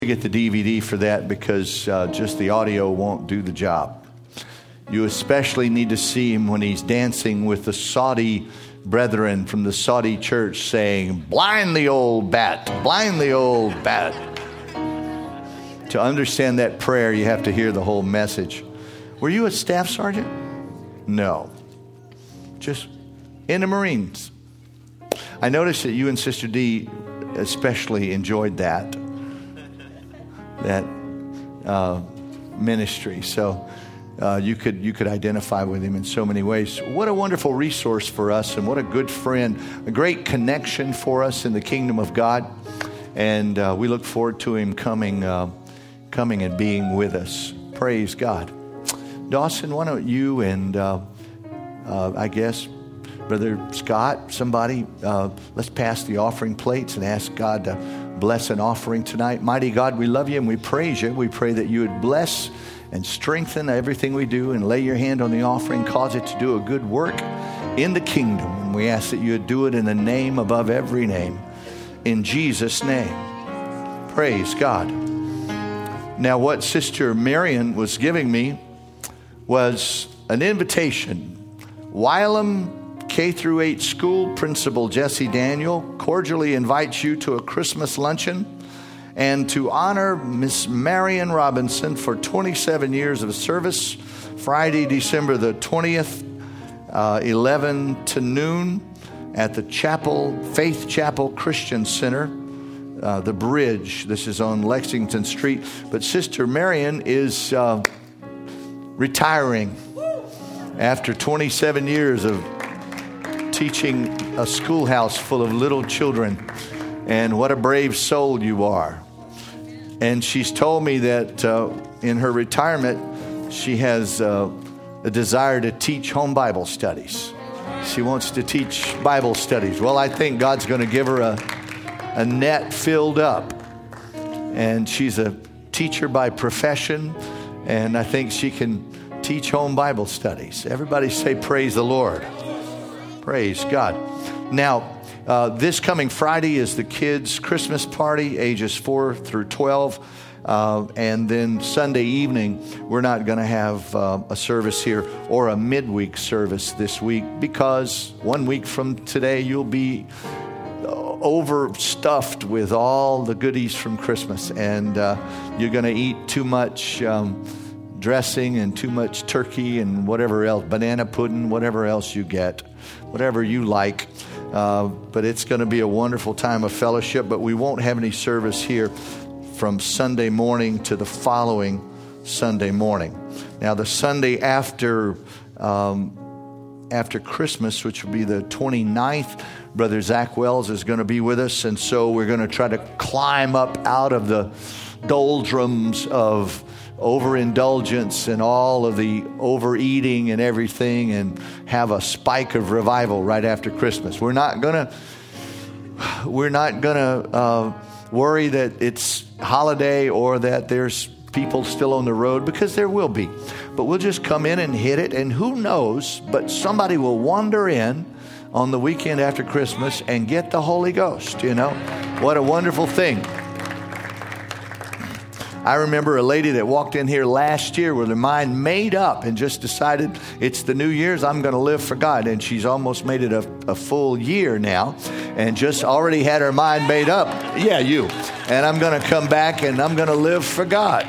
Get the DVD for that because just the audio won't do the job. You especially need to see him when he's dancing with the Saudi brethren from the Saudi church saying, "Blind the old bat, blind the old bat." To understand that prayer, you have to hear the whole message. Were you a staff sergeant? No. Just in the Marines. I noticed that you and Sister D especially enjoyed that ministry. So you could identify with him in so many ways. What a wonderful resource for us, and what a good friend, a great connection for us in the kingdom of God. And we look forward to him coming and being with us. Praise God. Dawson, why don't you and I guess Brother Scott, somebody, let's pass the offering plates and ask God to bless an offering tonight. Mighty God, we love you and we praise you. We pray that you would bless and strengthen everything we do and lay your hand on the offering, cause it to do a good work in the kingdom. And we ask that you would do it in the name above every name. In Jesus' name. Praise God. Now, what Sister Marion was giving me was an invitation. Wylam K through 8 school principal Jesse Daniel cordially invites you to a Christmas luncheon and to honor Miss Marion Robinson for 27 years of service, Friday, December the 20th, 11 to noon at the Faith Chapel Christian Center, the Bridge. This is on Lexington Street. But Sister Marion is retiring after 27 years of teaching a schoolhouse full of little children. And what a brave soul you are. And she's told me that in her retirement, she has a desire to teach home Bible studies. She wants to teach Bible studies. Well, I think God's going to give her a net filled up. And she's a teacher by profession. And I think she can teach home Bible studies. Everybody say, praise the Lord. Praise God. Now, this coming Friday is the kids' Christmas party, ages 4 through 12. And then Sunday evening, we're not going to have a service here or a midweek service this week because 1 week from today, you'll be overstuffed with all the goodies from Christmas. And you're going to eat too much dressing and too much turkey and whatever else, banana pudding, whatever else you get, whatever you like. But it's going to be a wonderful time of fellowship, but we won't have any service here from Sunday morning to the following Sunday morning. Now, the Sunday after Christmas, which will be the 29th, Brother Zach Wells is going to be with us, and so we're going to try to climb up out of the doldrums of overindulgence and all of the overeating and everything and have a spike of revival right after Christmas. We're not gonna worry that it's holiday or that there's people still on the road, because there will be. But we'll just come in and hit it, and who knows, but somebody will wander in on the weekend after Christmas and get the Holy Ghost, you know. What a wonderful thing. I remember a lady that walked in here last year with her mind made up and just decided it's the New Year's, I'm going to live for God. And she's almost made it a full year now and just already had her mind made up. Yeah, you. And I'm going to come back and I'm going to live for God.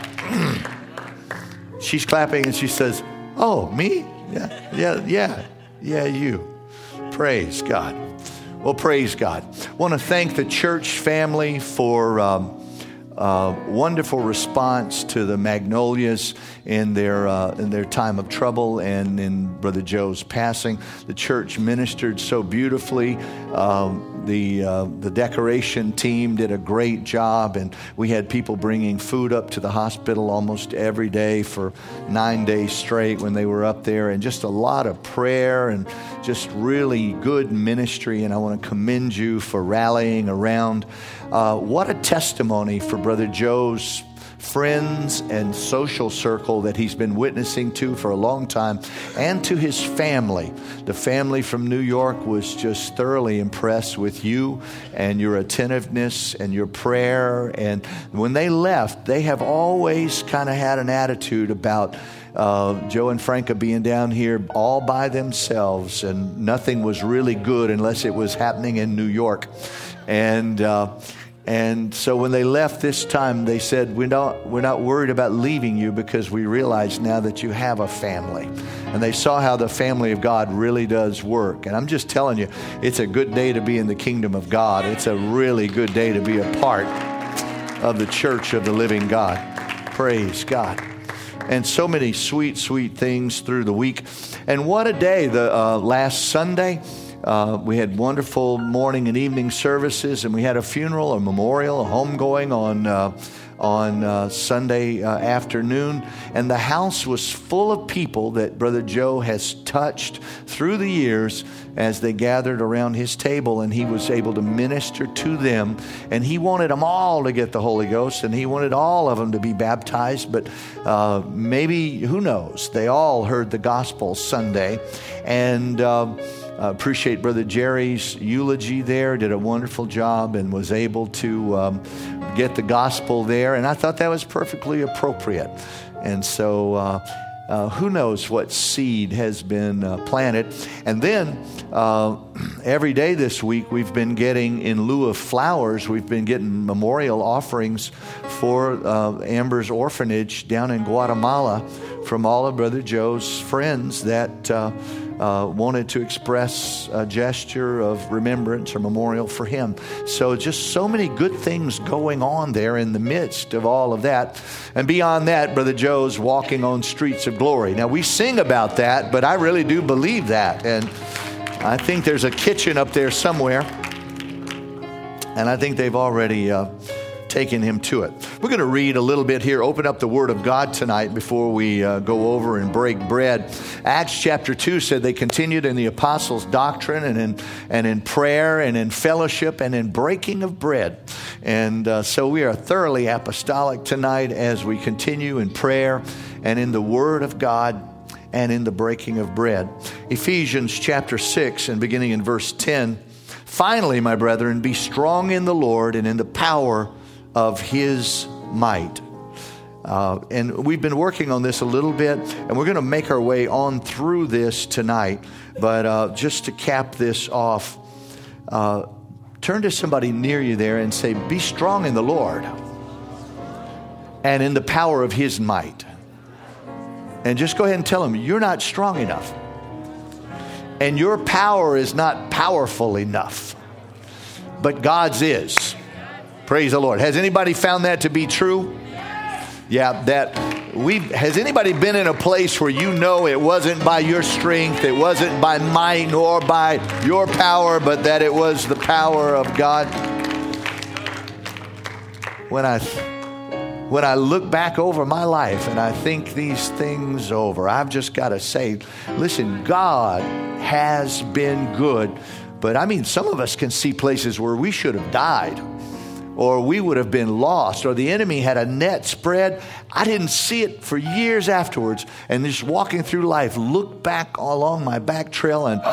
She's clapping and she says, "Oh, me? Yeah, you." Praise God. Well, praise God. I want to thank the church family for wonderful response to the Magnolias in their time of trouble and in Brother Joe's passing. The church ministered so beautifully. The decoration team did a great job, and we had people bringing food up to the hospital almost every day for 9 days straight when they were up there, and just a lot of prayer and just really good ministry. And I want to commend you for rallying around. What a testimony for Brother Joe's friends and social circle that he's been witnessing to for a long time, and to his family. The family from New York was just thoroughly impressed with you and your attentiveness and your prayer. And when they left, they have always kind of had an attitude about Joe and Franca being down here all by themselves, and nothing was really good unless it was happening in New York. And so when they left this time, they said, we're not worried about leaving you, because we realize now that you have a family. And they saw how the family of God really does work. And I'm just telling you, it's a good day to be in the kingdom of God. It's a really good day to be a part of the church of the living God. Praise God. And so many sweet, sweet things through the week. And what a day. The last Sunday, we had wonderful morning and evening services, and we had a funeral, a memorial, a homegoing on Sunday afternoon. And the house was full of people that Brother Joe has touched through the years as they gathered around his table, and he was able to minister to them. And he wanted them all to get the Holy Ghost, and he wanted all of them to be baptized. But maybe, who knows, they all heard the gospel Sunday. And appreciate Brother Jerry's eulogy there. Did a wonderful job and was able to get the gospel there. And I thought that was perfectly appropriate. And so who knows what seed has been planted. And then every day this week we've been getting, in lieu of flowers, we've been getting memorial offerings for Amber's orphanage down in Guatemala from all of Brother Joe's friends that wanted to express a gesture of remembrance or memorial for him. So just so many good things going on there in the midst of all of that. And beyond that, Brother Joe's walking on streets of glory. Now, we sing about that, but I really do believe that. And I think there's a kitchen up there somewhere, and I think they've already taken him to it. We're going to read a little bit here, open up the Word of God tonight before we go over and break bread. Acts chapter 2 said they continued in the apostles' doctrine and in prayer and in fellowship and in breaking of bread. And so we are thoroughly apostolic tonight as we continue in prayer and in the Word of God and in the breaking of bread. Ephesians chapter 6 and beginning in verse 10. Finally, my brethren, be strong in the Lord and in the power of His might. And we've been working on this a little bit, and we're going to make our way on through this tonight. But just to cap this off, turn to somebody near you there and say, be strong in the Lord and in the power of His might. And just go ahead and tell them, you're not strong enough. And your power is not powerful enough. But God's is. Praise the Lord. Has anybody found that to be true? Yeah, has anybody been in a place where you know it wasn't by your strength, it wasn't by might nor by your power, but that it was the power of God? When I look back over my life and I think these things over, I've just got to say, listen, God has been good. But I mean, some of us can see places where we should have died, or we would have been lost, or the enemy had a net spread. I didn't see it for years afterwards. And just walking through life, look back along my back trail and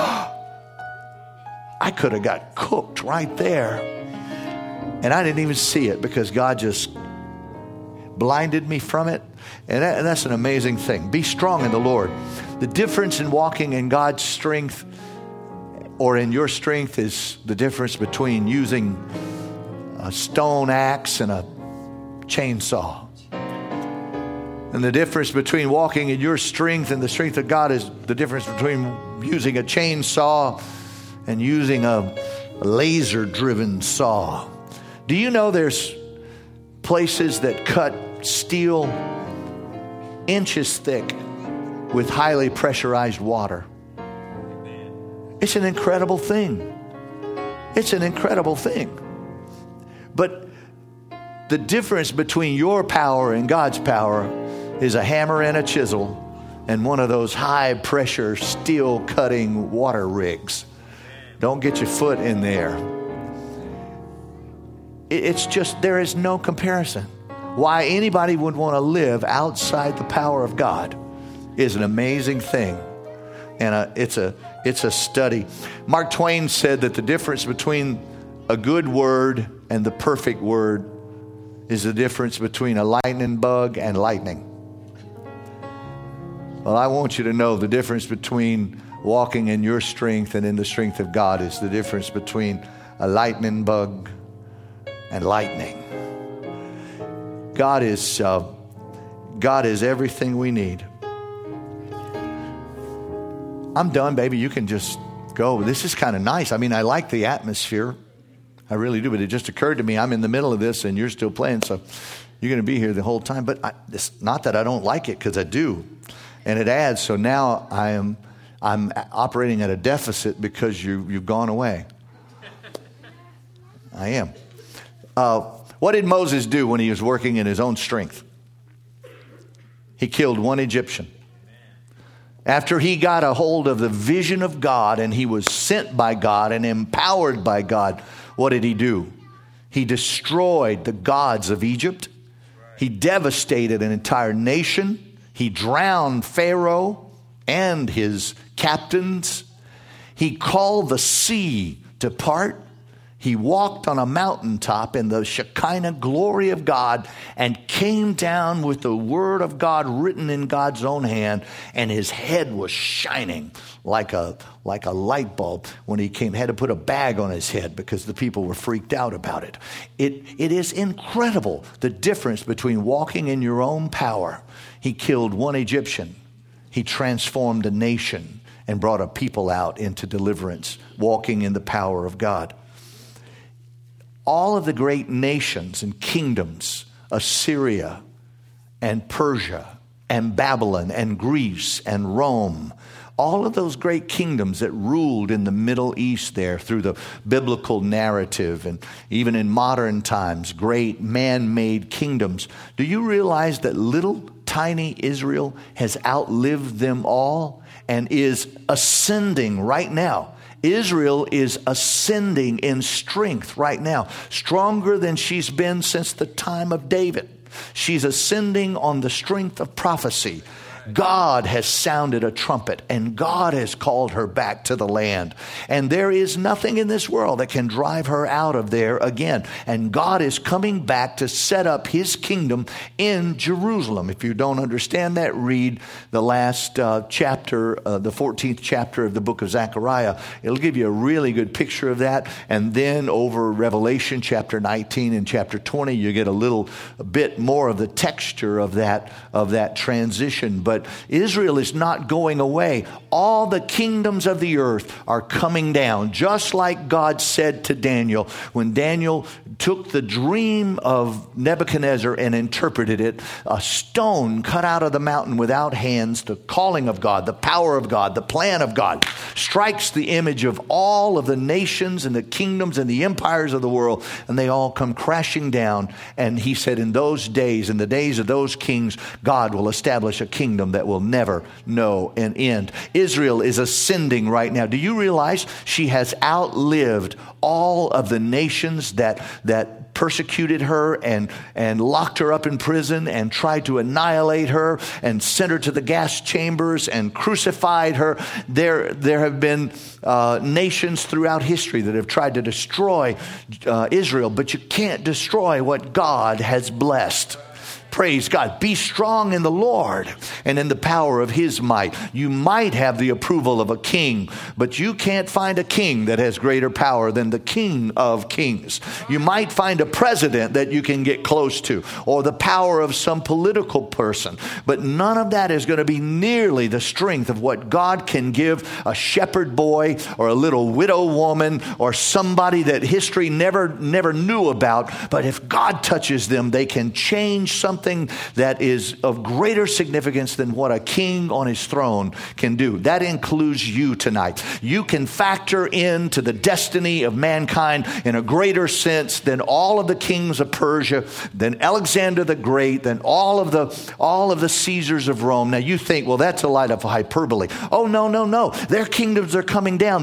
I could have got cooked right there. And I didn't even see it because God just blinded me from it. And that's an amazing thing. Be strong in the Lord. The difference in walking in God's strength or in your strength is the difference between using a stone axe and a chainsaw. And the difference between walking in your strength and the strength of God is the difference between using a chainsaw and using a laser-driven saw. Do you know there's places that cut steel inches thick with highly pressurized water? It's an incredible thing. It's an incredible thing. But the difference between your power and God's power is a hammer and a chisel and one of those high-pressure, steel-cutting water rigs. Don't get your foot in there. It's just, there is no comparison. Why anybody would want to live outside the power of God is an amazing thing. And it's a study. Mark Twain said that the difference between a good word and the perfect word is the difference between a lightning bug and lightning. Well, I want you to know the difference between walking in your strength and in the strength of God is the difference between a lightning bug and lightning. God is everything we need. I'm done, baby. You can just go. This is kind of nice. I mean, I like the atmosphere. I really do. But it just occurred to me, I'm in the middle of this and you're still playing. So you're going to be here the whole time. But it's not that I don't like it, because I do. And it adds. So now I'm operating at a deficit because you've gone away. I am. What did Moses do when he was working in his own strength? He killed one Egyptian. After he got a hold of the vision of God and he was sent by God and empowered by God, what did he do? He destroyed the gods of Egypt. He devastated an entire nation. He drowned Pharaoh and his captains. He called the sea to part. He walked on a mountaintop in the Shekinah glory of God and came down with the word of God written in God's own hand, and his head was shining like a light bulb when he came. Had to put a bag on his head because the people were freaked out about it. It is incredible the difference between walking in your own power. He killed one Egyptian. He transformed a nation and brought a people out into deliverance, walking in the power of God. All of the great nations and kingdoms, Assyria and Persia and Babylon and Greece and Rome, all of those great kingdoms that ruled in the Middle East there through the biblical narrative, and even in modern times, great man-made kingdoms. Do you realize that little tiny Israel has outlived them all and is ascending right now? Israel is ascending in strength right now, stronger than she's been since the time of David. She's ascending on the strength of prophecy. God has sounded a trumpet, and God has called her back to the land. And there is nothing in this world that can drive her out of there again. And God is coming back to set up his kingdom in Jerusalem. If you don't understand that, read the last chapter, the 14th chapter of the book of Zechariah. It'll give you a really good picture of that. And then over Revelation chapter 19 and chapter 20, you get a bit more of the texture of that transition. But Israel is not going away. All the kingdoms of the earth are coming down, just like God said to Daniel when Daniel took the dream of Nebuchadnezzar and interpreted it. A stone cut out of the mountain without hands, the calling of God, the power of God, the plan of God, strikes the image of all of the nations and the kingdoms and the empires of the world, and they all come crashing down. And he said, in those days, in the days of those kings, God will establish a kingdom that will never know an end. Israel is ascending right now. Do you realize she has outlived all of the nations that persecuted her and locked her up in prison and tried to annihilate her and sent her to the gas chambers and crucified her? There have been nations throughout history that have tried to destroy Israel, but you can't destroy what God has blessed. Praise God. Be strong in the Lord and in the power of his might. You might have the approval of a king, but you can't find a king that has greater power than the King of Kings. You might find a president that you can get close to, or the power of some political person, but none of that is going to be nearly the strength of what God can give a shepherd boy or a little widow woman or somebody that history never knew about. But if God touches them, they can change something that is of greater significance than what a king on his throne can do. That includes you tonight. You can factor into the destiny of mankind in a greater sense than all of the kings of Persia, than Alexander the Great, than all of the Caesars of Rome. Now you think, well, that's a lot of hyperbole. Oh, no. Their kingdoms are coming down. Their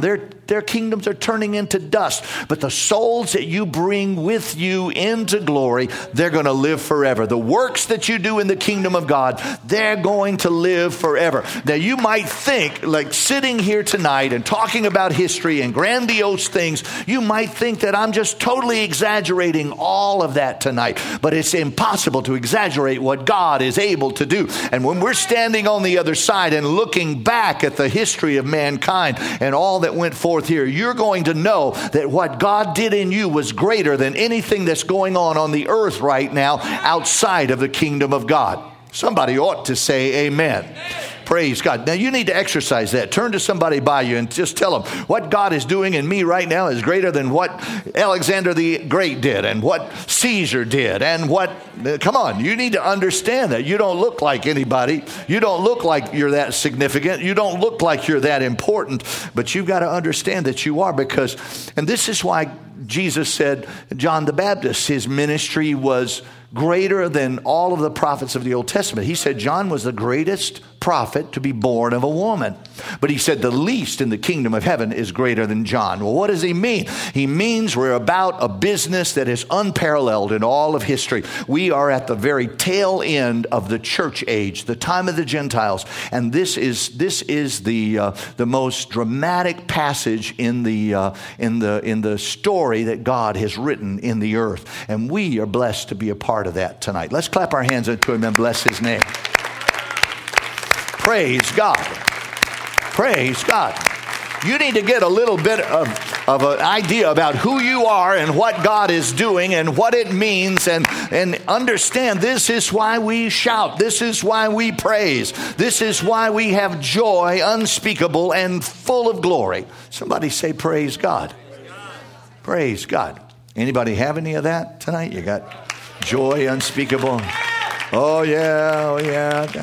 their kingdoms are turning into dust. But the souls that you bring with you into glory, they're going to live forever. The works that you do in the kingdom of God, they're going to live forever. Now, you might think, like sitting here tonight and talking about history and grandiose things, you might think that I'm just totally exaggerating all of that tonight. But it's impossible to exaggerate what God is able to do. And when we're standing on the other side and looking back at the history of mankind and all that went forth here, you're going to know that what God did in you was greater than anything that's going on the earth right now outside of the kingdom of God. Somebody ought to say amen. Praise God. Now you need to exercise that. Turn to somebody by you and just tell them what God is doing in me right now is greater than what Alexander the Great did and what Caesar did and what, come on, you need to understand that you don't look like anybody. You don't look like you're that significant. You don't look like you're that important, but you've got to understand that you are because, and this is why Jesus said John the Baptist, his ministry was greater than all of the prophets of the Old Testament. He said John was the greatest prophet to be born of a woman. But he said the least in the kingdom of heaven is greater than John. Well, what does he mean? He means we're about a business that is unparalleled in all of history. We are at the very tail end of the church age, the time of the Gentiles. And this is the most dramatic passage in the story that God has written in the earth. And we are blessed to be a part of that tonight. Let's clap our hands unto him and bless his name. Praise God. Praise God. You need to get a little bit of an idea about who you are and what God is doing and what it means and understand this is why we shout. This is why we praise. This is why we have joy unspeakable and full of glory. Somebody say praise God. Praise God. Anybody have any of that tonight? You got joy unspeakable. Oh yeah.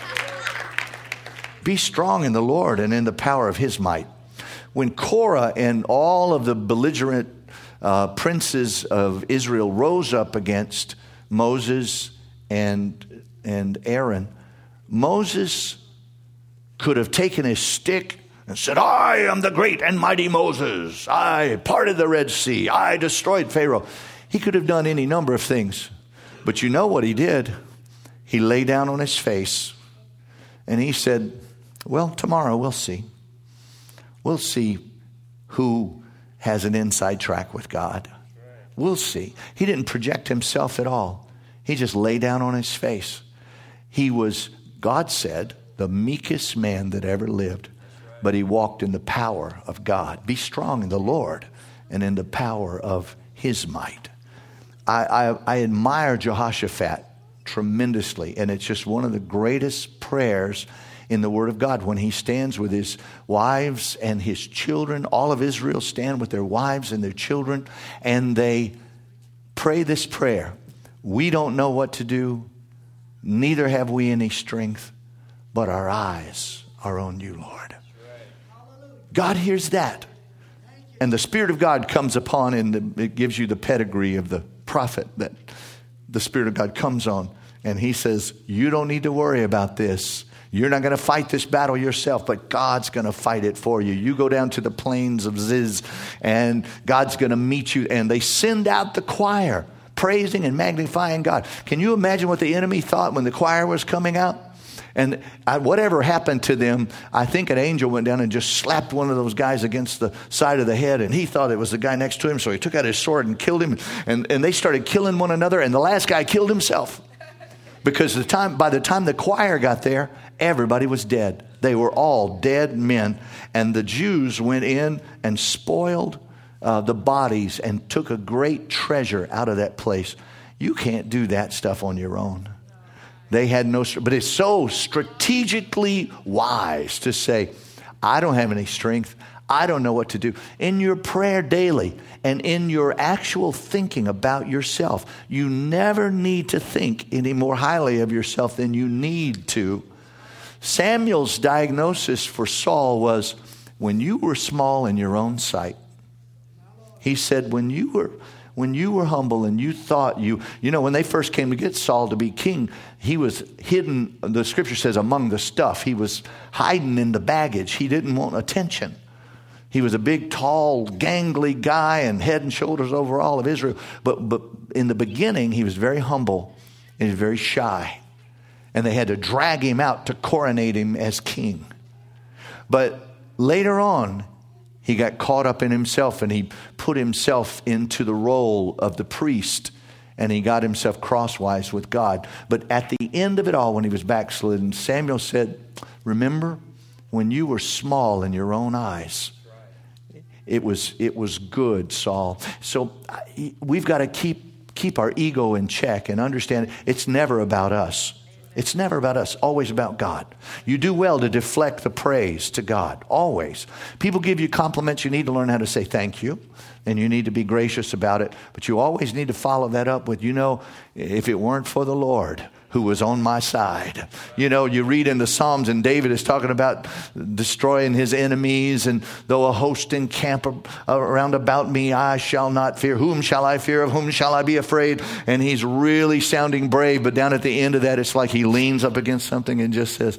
Be strong in the Lord and in the power of his might. When Korah and all of the belligerent princes of Israel rose up against Moses and Aaron, Moses could have taken his stick and said, I am the great and mighty Moses. I parted the Red Sea. I destroyed Pharaoh. He could have done any number of things. But you know what he did? He lay down on his face and he said, well, tomorrow we'll see. We'll see who has an inside track with God. We'll see. He didn't project himself at all. He just lay down on his face. He was, God said, the meekest man that ever lived. But he walked in the power of God. Be strong in the Lord and in the power of his might. I admire Jehoshaphat tremendously. And it's just one of the greatest prayers in the Word of God, when he stands with his wives and his children. All of Israel stand with their wives and their children, and they pray this prayer. We don't know what to do, neither have we any strength, but our eyes are on you, Lord. God hears that. And the Spirit of God comes upon, and it gives you the pedigree of the prophet that the Spirit of God comes on. And he says, you don't need to worry about this. You're not going to fight this battle yourself, but God's going to fight it for you. You go down to the plains of Ziz, and God's going to meet you. And they send out the choir, praising and magnifying God. Can you imagine what the enemy thought when the choir was coming out? And whatever happened to them, I think an angel went down and just slapped one of those guys against the side of the head, and he thought it was the guy next to him, so he took out his sword and killed him. And they started killing one another, and the last guy killed himself. Because by the time the choir got there, everybody was dead. They were all dead men. And the Jews went in and spoiled the bodies and took a great treasure out of that place. You can't do that stuff on your own. They had no, but it's so strategically wise to say, I don't have any strength. I don't know what to do. In your prayer daily and in your actual thinking about yourself, you never need to think any more highly of yourself than you need to. Samuel's diagnosis for Saul was, when you were small in your own sight. He said, when you were humble and you thought when they first came to get Saul to be king, he was hidden, the scripture says, among the stuff. He was hiding in the baggage. He didn't want attention. He was a big, tall, gangly guy and head and shoulders over all of Israel. But in the beginning, he was very humble and he was very shy. And they had to drag him out to coronate him as king. But later on, he got caught up in himself and he put himself into the role of the priest. And he got himself crosswise with God. But at the end of it all, when he was backslidden, Samuel said, remember when you were small in your own eyes? It was good, Saul. So we've got to keep our ego in check and understand it's never about us. It's never about us, always about God. You do well to deflect the praise to God, always. People give you compliments, you need to learn how to say thank you, and you need to be gracious about it. But you always need to follow that up with, if it weren't for the Lord who was on my side. You read in the Psalms, and David is talking about destroying his enemies, and though a host encamp around about me, I shall not fear. Whom shall I fear? Of whom shall I be afraid? And he's really sounding brave, but down at the end of that, it's like he leans up against something and just says,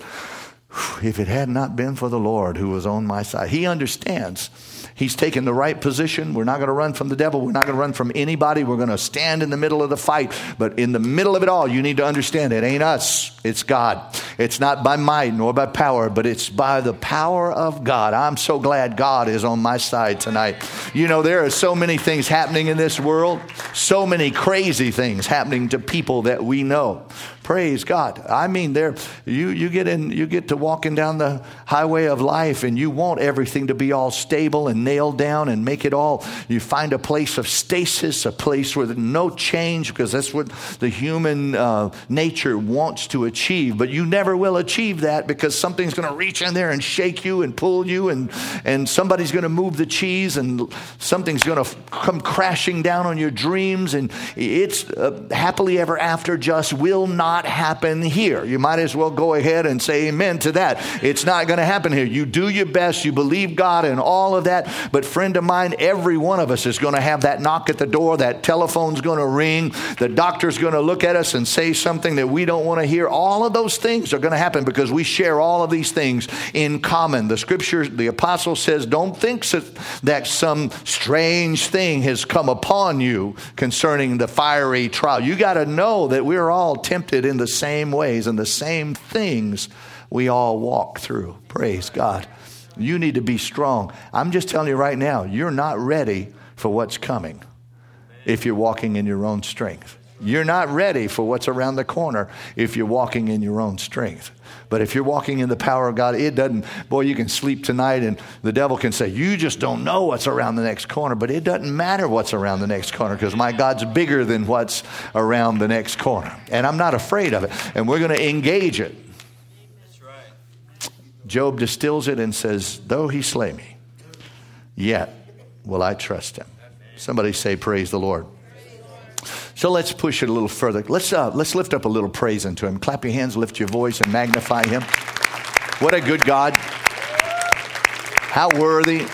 if it had not been for the Lord who was on my side. He understands. He's taken the right position. We're not going to run from the devil. We're not going to run from anybody. We're going to stand in the middle of the fight. But in the middle of it all, you need to understand it ain't us. It's God. It's not by might nor by power, but it's by the power of God. I'm so glad God is on my side tonight. There are so many things happening in this world. So many crazy things happening to people that we know. Praise God. I mean, you get to walking down the highway of life and you want everything to be all stable and nailed down and make it all. You find a place of stasis, a place with no change, because that's what the human nature wants to achieve. But you never will achieve that, because something's going to reach in there and shake you and pull you, and somebody's going to move the cheese, and something's going to come crashing down on your dreams, and it's happily ever after just will not happen here. You might as well go ahead and say amen to that. It's not going to happen here. You do your best. You believe God and all of that. But friend of mine, every one of us is going to have that knock at the door. That telephone's going to ring. The doctor's going to look at us and say something that we don't want to hear. All of those things are going to happen because we share all of these things in common. The scripture, the apostle says, don't think that some strange thing has come upon you concerning the fiery trial. You got to know that we're all tempted in the same ways and the same things we all walk through. Praise God. You need to be strong. I'm just telling you right now, you're not ready for what's coming if you're walking in your own strength. You're not ready for what's around the corner if you're walking in your own strength. But if you're walking in the power of God, you can sleep tonight and the devil can say, you just don't know what's around the next corner. But it doesn't matter what's around the next corner, because my God's bigger than what's around the next corner. And I'm not afraid of it. And we're going to engage it. That's right. Job distills it and says, though he slay me, yet will I trust him. Somebody say, praise the Lord. So let's push it a little further. Let's lift up a little praise into him. Clap your hands, lift your voice, and magnify him. What a good God. How worthy.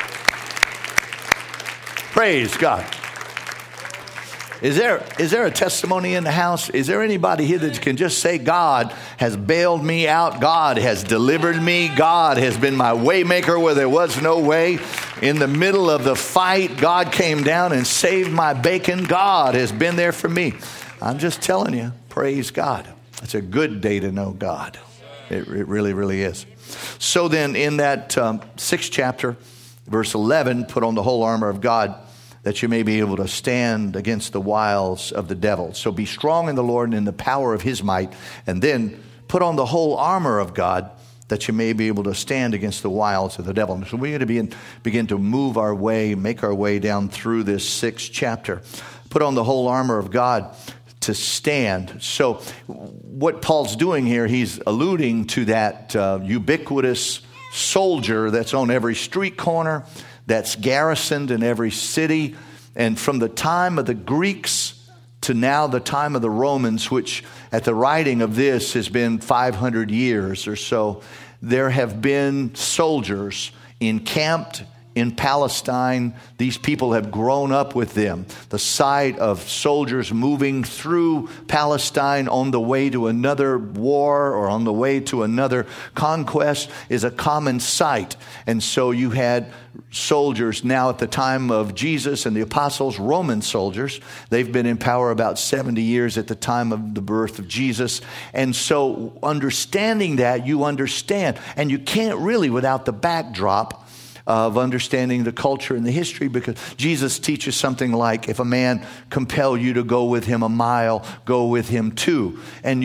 Praise God. Is there a testimony in the house? Is there anybody here that can just say, God has bailed me out. God has delivered me. God has been my way maker where there was no way. In the middle of the fight, God came down and saved my bacon. God has been there for me. I'm just telling you, praise God. It's a good day to know God. It really, really is. So then in that 6th chapter, verse 11, put on the whole armor of God, that you may be able to stand against the wiles of the devil. So be strong in the Lord and in the power of his might. And then put on the whole armor of God, that you may be able to stand against the wiles of the devil. So we're going to begin to move our way, make our way down through this 6th chapter. Put on the whole armor of God to stand. So what Paul's doing here, he's alluding to that ubiquitous soldier that's on every street corner, that's garrisoned in every city. And from the time of the Greeks to now the time of the Romans, which at the writing of this has been 500 years or so, there have been soldiers encamped in Palestine. These people have grown up with them. The sight of soldiers moving through Palestine on the way to another war or on the way to another conquest is a common sight. And so you had soldiers now at the time of Jesus and the apostles, Roman soldiers. They've been in power about 70 years at the time of the birth of Jesus. And so understanding that, you understand. And you can't really without the backdrop of understanding the culture and the history, because Jesus teaches something like, if a man compel you to go with him a mile, go with him 2. And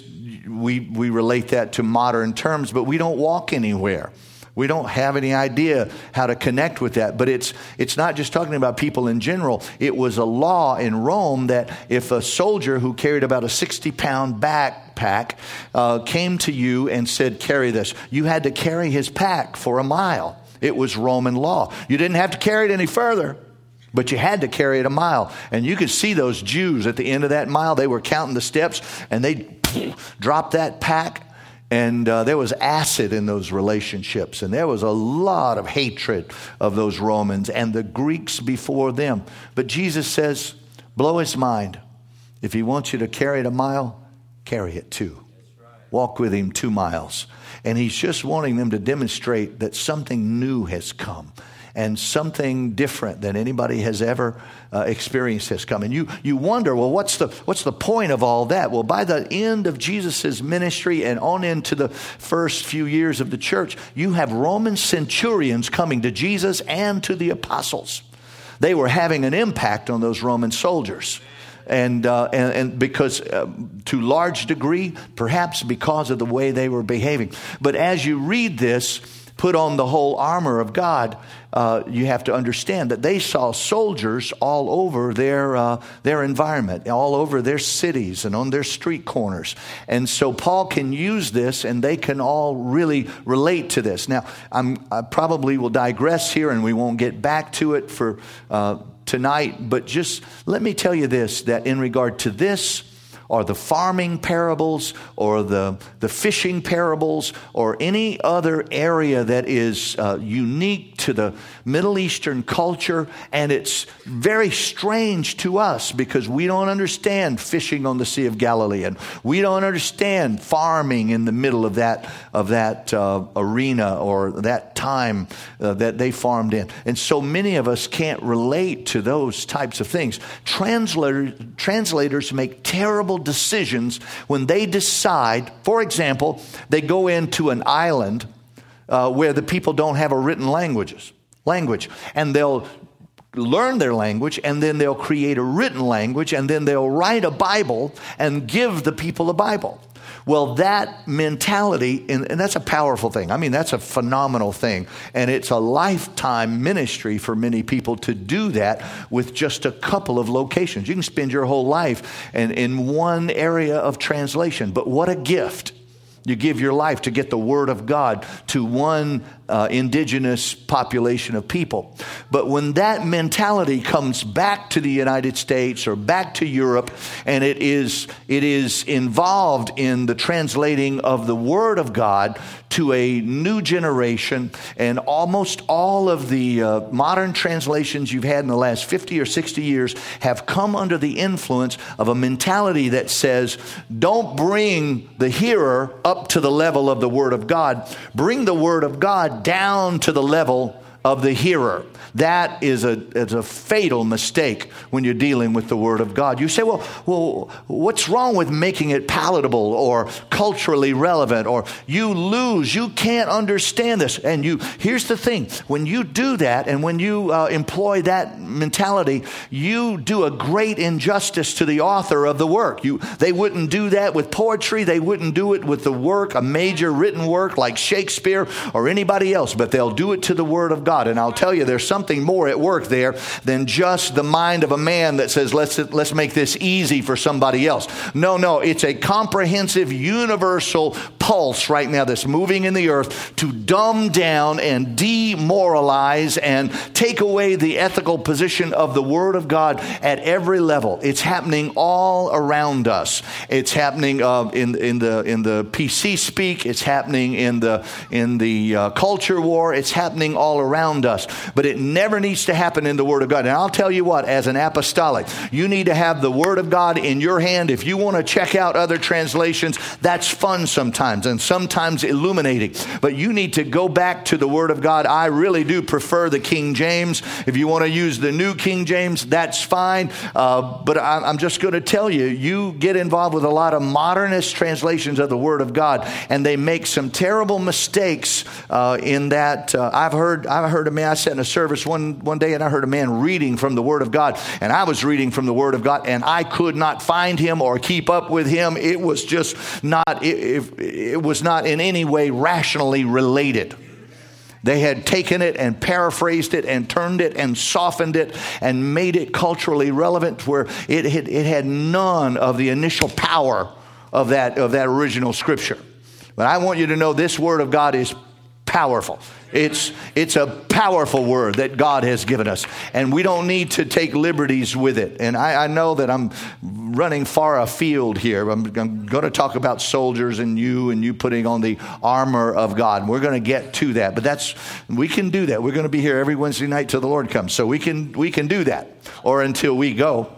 we relate that to modern terms, but we don't walk anywhere. We don't have any idea how to connect with that. But it's not just talking about people in general. It was a law in Rome that if a soldier who carried about a 60-pound backpack came to you and said, carry this, you had to carry his pack for a mile. It was Roman law. You didn't have to carry it any further, but you had to carry it a mile. And you could see those Jews at the end of that mile. They were counting the steps, and they dropped that pack. And there was acid in those relationships. And there was a lot of hatred of those Romans and the Greeks before them. But Jesus says, blow his mind. If he wants you to carry it a mile, carry it 2. Walk with him 2 miles. And he's just wanting them to demonstrate that something new has come. And something different than anybody has ever experienced has come. And you wonder, well, what's the point of all that? Well, by the end of Jesus' ministry and on into the first few years of the church, you have Roman centurions coming to Jesus and to the apostles. They were having an impact on those Roman soldiers. And because to large degree, perhaps because of the way they were behaving. But as you read this, put on the whole armor of God, you have to understand that they saw soldiers all over their environment, all over their cities and on their street corners. And so Paul can use this, and they can all really relate to this. Now, I probably will digress here, and we won't get back to it for tonight, but just let me tell you this, that in regard to this, or the farming parables, or the fishing parables, or any other area that is unique to the Middle Eastern culture, and it's very strange to us because we don't understand fishing on the Sea of Galilee, and we don't understand farming in the middle of that arena or that time that they farmed in. And so many of us can't relate to those types of things. Translators make terrible decisions when they decide, for example, they go into an island where the people don't have a written language, and they'll learn their language, and then they'll create a written language, and then they'll write a Bible and give the people a Bible. Well, that mentality, and that's a powerful thing. I mean, that's a phenomenal thing. And it's a lifetime ministry for many people to do that with just a couple of locations. You can spend your whole life in one area of translation. But what a gift. You give your life to get the Word of God to one indigenous population of people. But when that mentality comes back to the United States or back to Europe, and it is involved in the translating of the Word of God to a new generation, and almost all of the modern translations you've had in the last 50 or 60 years have come under the influence of a mentality that says, don't bring the hearer up to the level of the Word of God. Bring the Word of God down to the level of the hearer. That is a fatal mistake when you're dealing with the Word of God. You say, well, what's wrong with making it palatable or culturally relevant? Or you can't understand this. And here's the thing, when you do that and when you employ that mentality, you do a great injustice to the author of the work. They wouldn't do that with poetry. They wouldn't do it with the work, a major written work like Shakespeare or anybody else, but they'll do it to the Word of God. And I'll tell you, there's something more at work there than just the mind of a man that says, let's make this easy for somebody else. No, it's a comprehensive, universal pulse right now that's moving in the earth to dumb down and demoralize and take away the ethical position of the Word of God at every level. It's happening all around us. It's happening in the PC speak. It's happening in the culture war. It's happening all around us. But it never needs to happen in the Word of God. And I'll tell you what, as an apostolic, you need to have the Word of God in your hand. If you want to check out other translations, that's fun sometimes and sometimes illuminating. But you need to go back to the Word of God. I really do prefer the King James. If you want to use the New King James, that's fine. But I'm just going to tell you, you get involved with a lot of modernist translations of the Word of God, and they make some terrible mistakes in that. I've heard a man, I sat in a service one day, and I heard a man reading from the Word of God, and I was reading from the Word of God, and I could not find him or keep up with him. It was just not, it was not in any way rationally related. They had taken it and paraphrased it and turned it and softened it and made it culturally relevant where it had none of the initial power of that original scripture. But I want you to know this Word of God is powerful. It's a powerful word that God has given us, and we don't need to take liberties with it. And I know that I'm running far afield here. I'm going to talk about soldiers and you putting on the armor of God. We're going to get to that, but we can do that. We're going to be here every Wednesday night till the Lord comes, so we can do that, or until we go.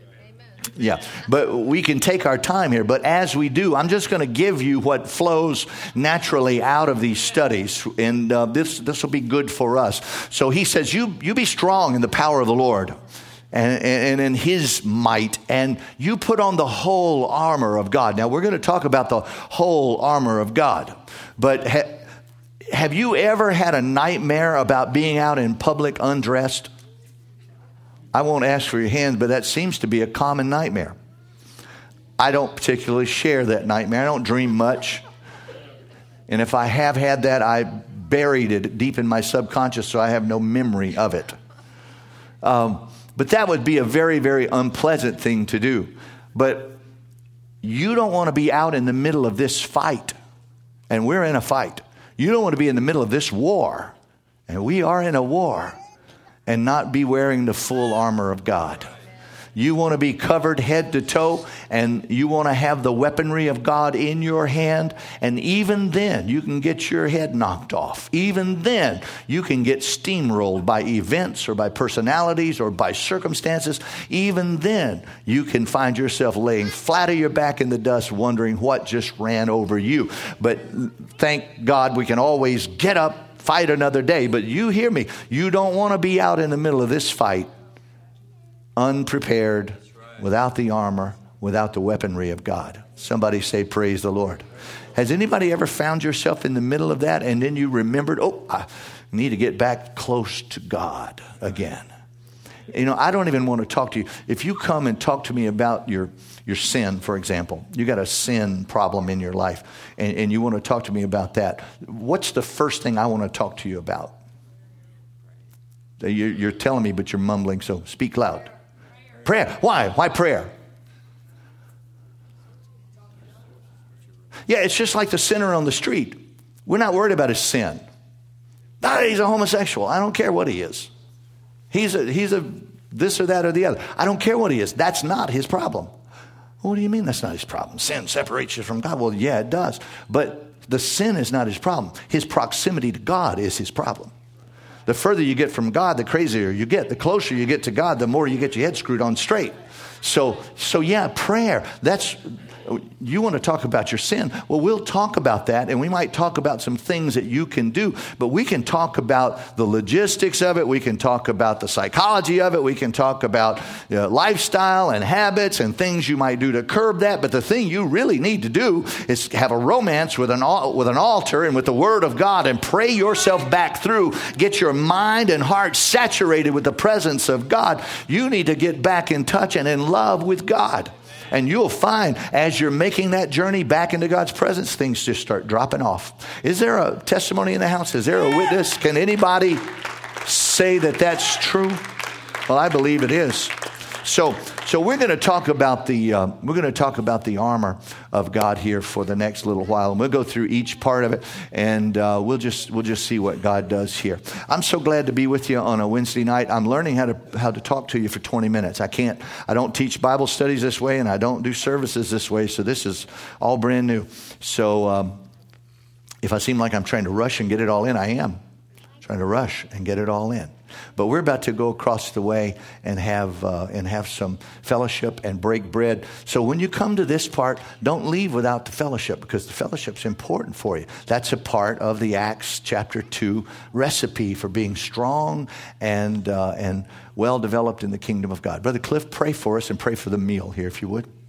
Yeah, but we can take our time here. But as we do, I'm just going to give you what flows naturally out of these studies, and this will be good for us. So he says, you be strong in the power of the Lord and in His might, and you put on the whole armor of God. Now, we're going to talk about the whole armor of God, but have you ever had a nightmare about being out in public undressed? I won't ask for your hands, but that seems to be a common nightmare. I don't particularly share that nightmare. I don't dream much. And if I have had that, I buried it deep in my subconscious, so I have no memory of it. But that would be a very, very unpleasant thing to do. But you don't want to be out in the middle of this fight. And we're in a fight. You don't want to be in the middle of this war. And we are in a war. And not be wearing the full armor of God. You want to be covered head to toe, and you want to have the weaponry of God in your hand, and even then you can get your head knocked off. Even then you can get steamrolled by events or by personalities or by circumstances. Even then you can find yourself laying flat on your back in the dust wondering what just ran over you. But thank God we can always get up, fight another day. But you hear me, you don't want to be out in the middle of this fight unprepared, without the armor, without the weaponry of God. Somebody say, praise the Lord. Has anybody ever found yourself in the middle of that, and then you remembered, I need to get back close to God again? You know, I don't even want to talk to you. If you come and talk to me about your sin, for example, you got a sin problem in your life, and you want to talk to me about that, what's the first thing I want to talk to you about? You're telling me, but you're mumbling, so speak loud. Prayer. Why? Why prayer? Yeah, it's just like the sinner on the street. We're not worried about his sin. He's a homosexual. I don't care what he is. He's a this or that or the other. I don't care what he is. That's not his problem. What do you mean that's not his problem? Sin separates you from God. Well, yeah, it does. But the sin is not his problem. His proximity to God is his problem. The further you get from God, the crazier you get. The closer you get to God, the more you get your head screwed on straight. So yeah, prayer. You want to talk about your sin? Well, we'll talk about that, and we might talk about some things that you can do, but we can talk about the logistics of it. We can talk about the psychology of it. We can talk about lifestyle and habits and things you might do to curb that. But the thing you really need to do is have a romance with an altar and with the Word of God, and pray yourself back through. Get your mind and heart saturated with the presence of God. You need to get back in touch and in love with God. And you'll find as you're making that journey back into God's presence, things just start dropping off. Is there a testimony in the house? Is there a witness? Can anybody say that that's true? Well, I believe it is. So we're going to talk about the armor of God here for the next little while, and we'll go through each part of it, and we'll just see what God does here. I'm so glad to be with you on a Wednesday night. I'm learning how to talk to you for 20 minutes. I don't teach Bible studies this way, and I don't do services this way. So this is all brand new. So if I seem like I'm trying to rush and get it all in, I am trying to rush and get it all in. But we're about to go across the way and have some fellowship and break bread. So when you come to this part, don't leave without the fellowship, because the fellowship's important for you. That's a part of the Acts chapter 2 recipe for being strong and well developed in the kingdom of God. Brother Cliff, pray for us and pray for the meal here, if you would.